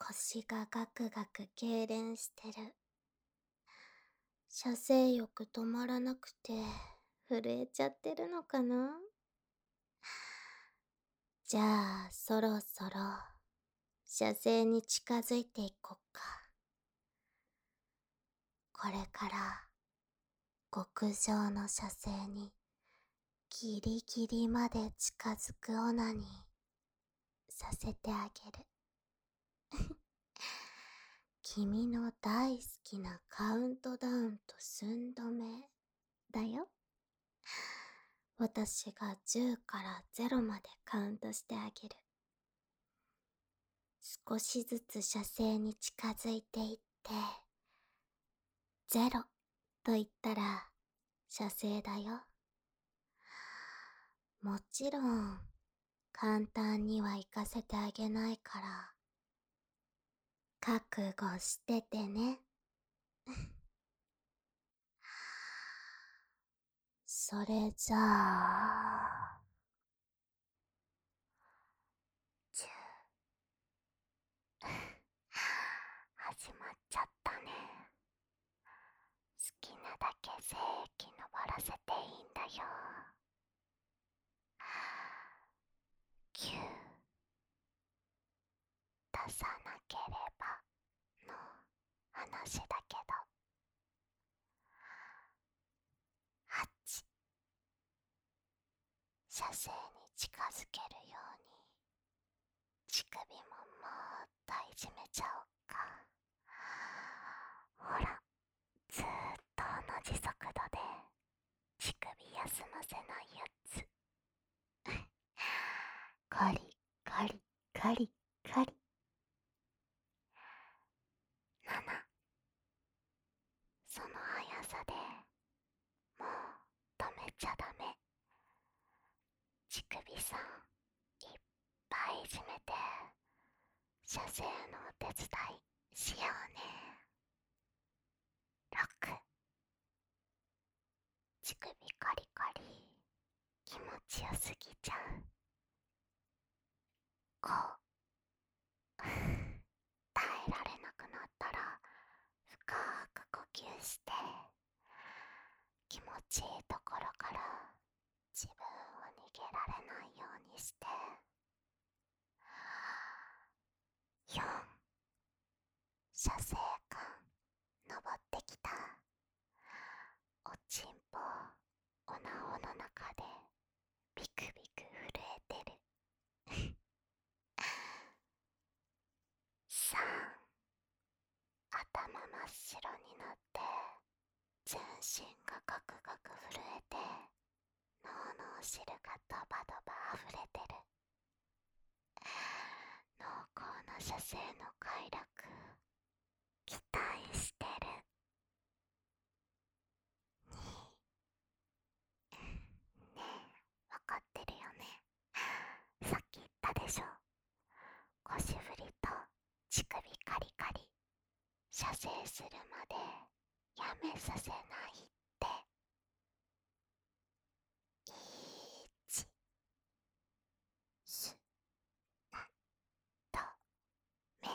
腰がガクガク痙攣してる。射精欲止まらなくて、震えちゃってるのかな。じゃあ、そろそろ、射精に近づいていこっか。これから、極上の射精に、ギリギリまで近づくオナに、させてあげる。君の大好きなカウントダウンと寸止めだよ。私が10から0までカウントしてあげる。少しずつ射精に近づいていって、0と言ったら射精だよ。もちろん、簡単には行かせてあげないから、覚悟しててね。それじゃあ、10始まっちゃったね。好きなだけ精液登らせていいんだよ。9出さなければの話だけど、8射精に近づけるように乳首ももっといじめちゃおっか。ほら、ずーっと同じ速度で乳首休ませないやつ。カリカリカリカリ。7その速さでもう止めちゃダメ。乳首さんいっぱいいじめて射精のお手伝いしようね。6乳首カリカリ気持ちよすぎちゃう。5耐えられなくなったら深く呼吸して気持ちいいところから自分を逃げられないようにして。4射精感登ってきた。おちんぽおなおの中でビクビク震えてる。3頭真っ白になって全身がガクガク震えて脳の汁がドバドバ溢れてる。濃厚な射精の快楽期待してる。ねえ、わかってるよね。さっき言ったでしょ。腰振りと乳首カリカリ射精するまでやめさせないって。1すとめ。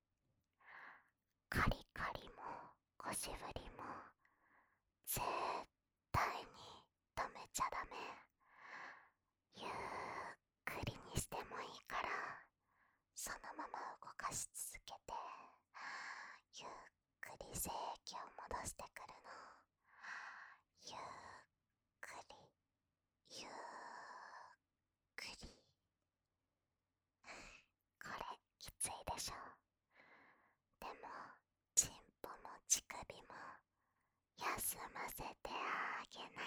カリカリも腰振りも絶対に止めちゃダメ。ゆっくりにしてもいいからそのまま動かし続けて、ゆっくり精液を戻してくるの。ゆっくりゆっくり。これきついでしょ。でもチンポも乳首も休ませてあげない。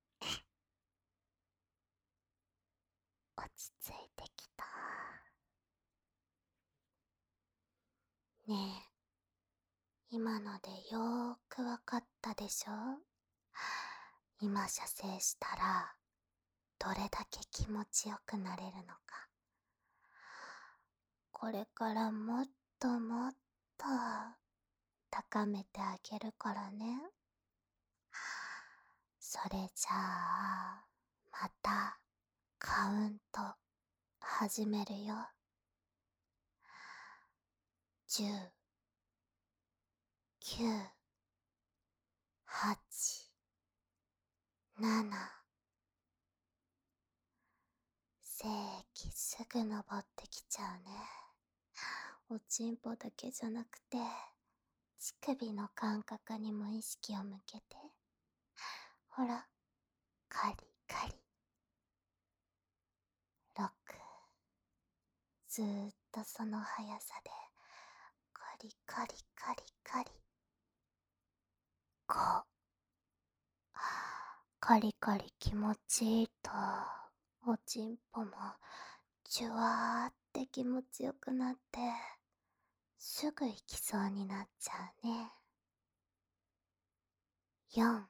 落ち着いてきた。ねえ、今のでよーくわかったでしょ。今射精したらどれだけ気持ちよくなれるのか。これからもっともっと高めてあげるからね。それじゃあまたカウント始めるよ。 10、9、8、7、正規すぐ登ってきちゃうね。おちんぽだけじゃなくて、乳首の感覚にも意識を向けて。ほら、カリカリ。6、ずーっとその速さで、カリカリカリカリ。5、カリカリ気持ちいいと、おちんぽも、ジュワーって気持ちよくなって、すぐ行きそうになっちゃうね。4、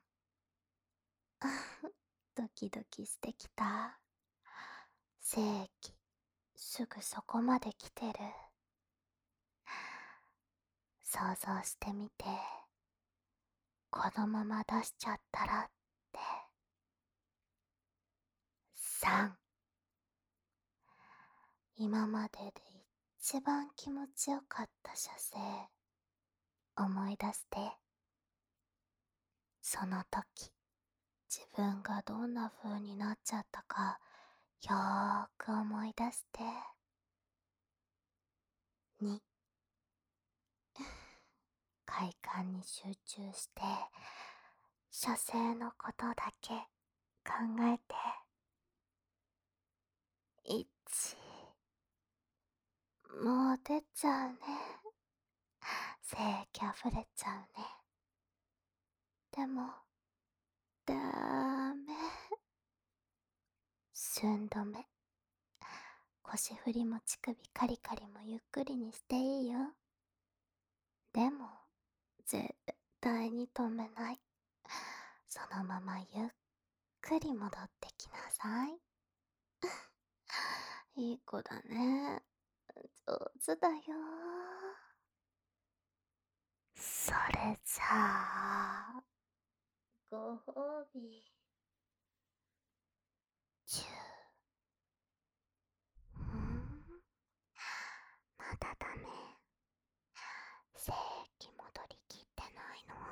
ドキドキしてきた。正規、すぐそこまで来てる。想像してみて、このまま出しちゃったらって。3、今までで一番気持ちよかった射精、思い出して。その時、自分がどんな風になっちゃったか、よーく思い出して。2、快感に集中して、射精のことだけ考えて。1、もう出ちゃうね。正気あふれちゃうね。でも、ダメ。寸止め。腰振りも乳首カリカリもゆっくりにしていいよ。でも、絶対に止めない。そのままゆっくり戻ってきなさい。いい子だね。上手だよ。それじゃあ、ご褒美。10。まだダメ。正規戻りきってないの。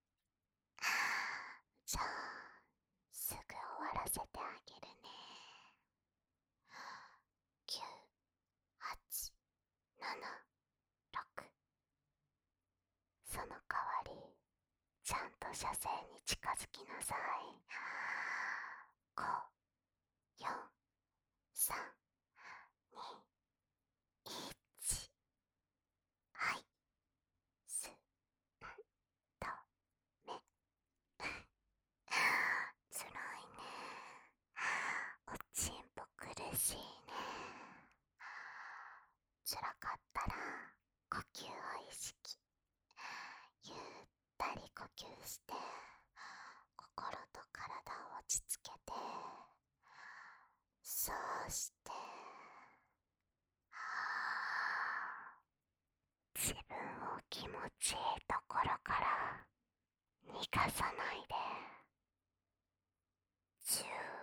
じゃあ、すぐ終わらせてあげるね。9、8、7、6。その代わり、ちゃんと射精に近づきなさい。5、4、3、2、1。はい。す、と、め。つらいね。おちんぽ苦しいね。つらかったら、呼吸を意識。ゆったり呼吸して、心と体を落ち着けて、そうして、自分を気持ちいいところから逃がさないで。10。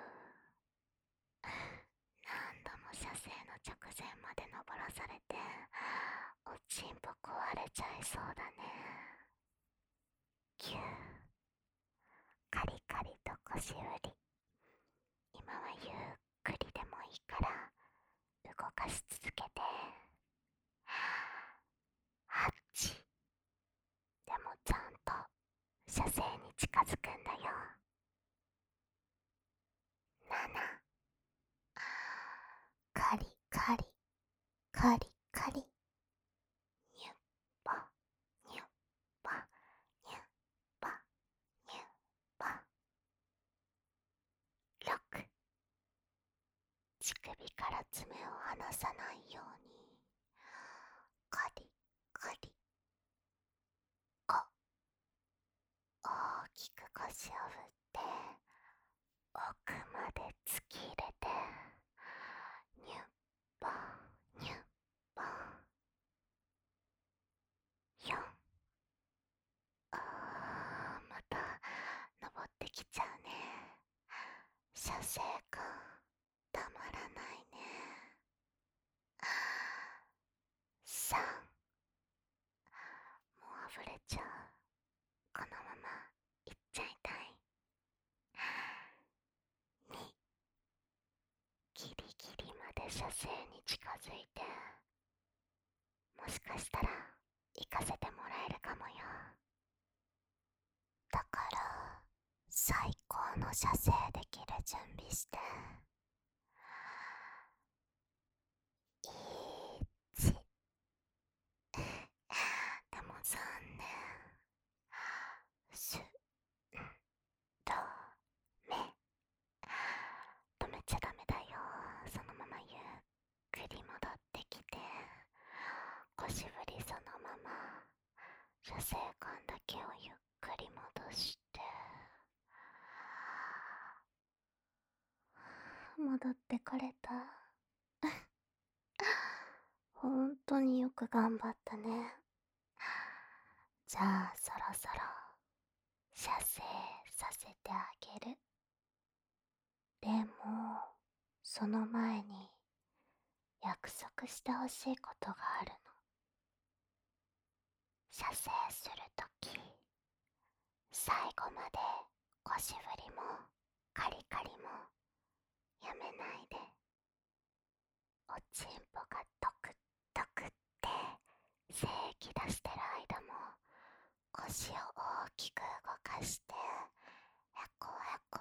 何度も射精の直前まで登らされて、おちんぽ壊れちゃいそうだね。9、カリカリと腰振り。今はゆっくりでもいいから動かし続けて。8、でもちゃんと射精に近づくんだよ。7、カリカリカリカリ。ニュッパニュッパニュッパニュッパ。6、乳首から爪を離さないようにカリカリ。5、大きく腰を振って奥まで突き入れてニュッパニュッパ。4、また登ってきちゃうね。射精感たまらないね。 づいて、もしかしたら行かせてもらえるかもよ。だから最高の射精できる準備して。1、でも3ね、す、ダメ。止めちゃダメだよ。そのままゆっくり戻ってきて、腰振りそのまま、射精管だけをゆっくり戻して、戻ってこれた。本当によく頑張ったね。じゃあそろそろ射精させてあげる。でもその前に約束してほしいことがあるの。射精するとき、最後まで腰振りもカリカリもやめないで。おちんぽがトクトクって精液出してる間も腰を大きく動かしてへこへこ。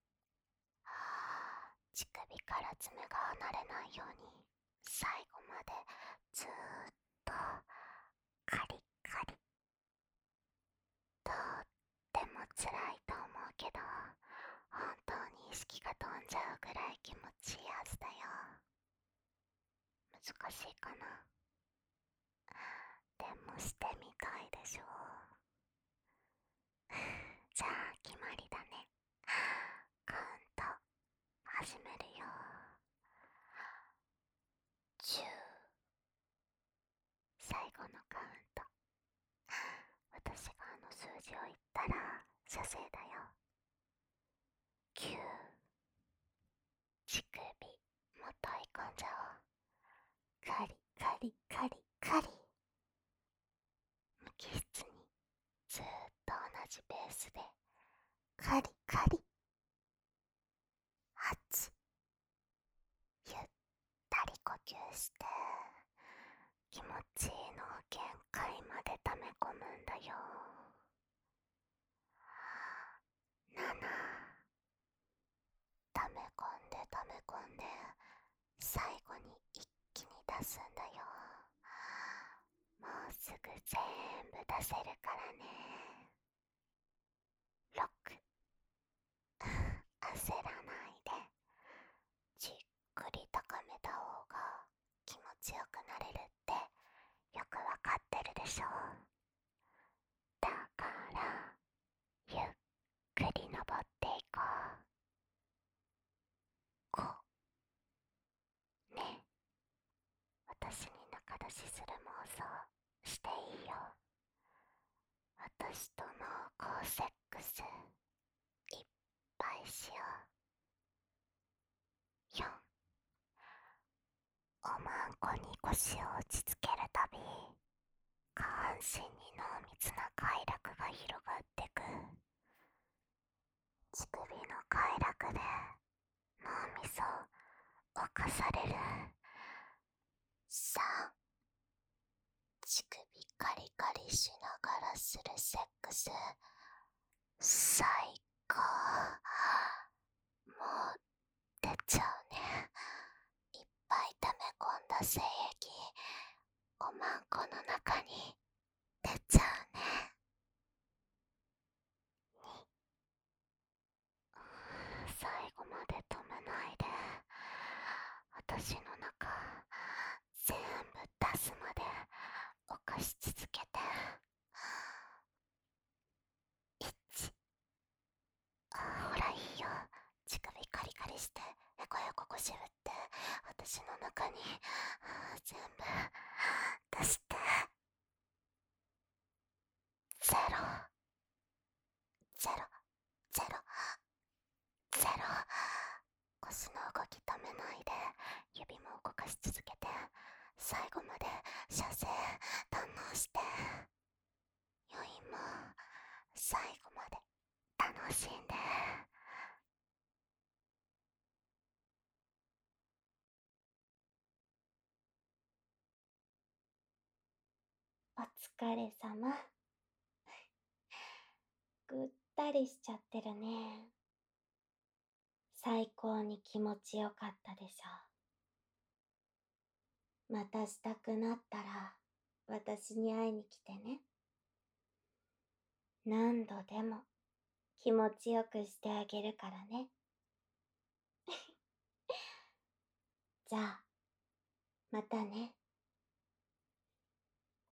乳首から爪が離れないように最後までずーっとカリカリ。とっても辛いと思うけど、本当に意識が飛んじゃうぐらい気持ちいいはずだよ。難しいかな。でもしてみたいでしょ。じゃあ決まりだね。カウント始めるよ。10。最後のカウント。私があの数字を言ったら射精だよ。9。乳首もっと追い込んじゃおう。カリカリカリカリ。無機質にずーっと同じペースでカリカリ。8。ゆったり呼吸して気持ちいいのを限界まで溜め込むんだよ。7。溜め込んで溜め込んで最後に一気に出すんだよ。もうすぐ全部出せるからね。6。焦らないでじっくり高めた方が気持ちよくなれるってよくわかってるでしょ。だからゆっくり登っていこう。5。ね、私に仲出しする妄想していいよ。私と濃厚セックスいっぱいしよう。4。おまんこに腰を打ちつけるたび下半身に濃密な快楽が広がってく。乳首の快楽で脳みそ侵される。3。乳首カリカリしながらするセックス最高。もう出ちゃうね。いっぱい溜め込んだ精液おまんこの中に出ちゃうね。2。最後まで止めないで私の中全部出すまで犯し続けて。1。ほらいいよ。乳首カリカリしてへこへこ腰振って私の中に全部出して。0。0。0。0。腰の動き止めないで指も動かし続けて最後まで射精堪能して。余韻も最後まで楽しんで。 疲れ様。ぐったりしちゃってるね。最高に気持ちよかったでしょ。またしたくなったら、私に会いに来てね。何度でも気持ちよくしてあげるからね。じゃあ、またね。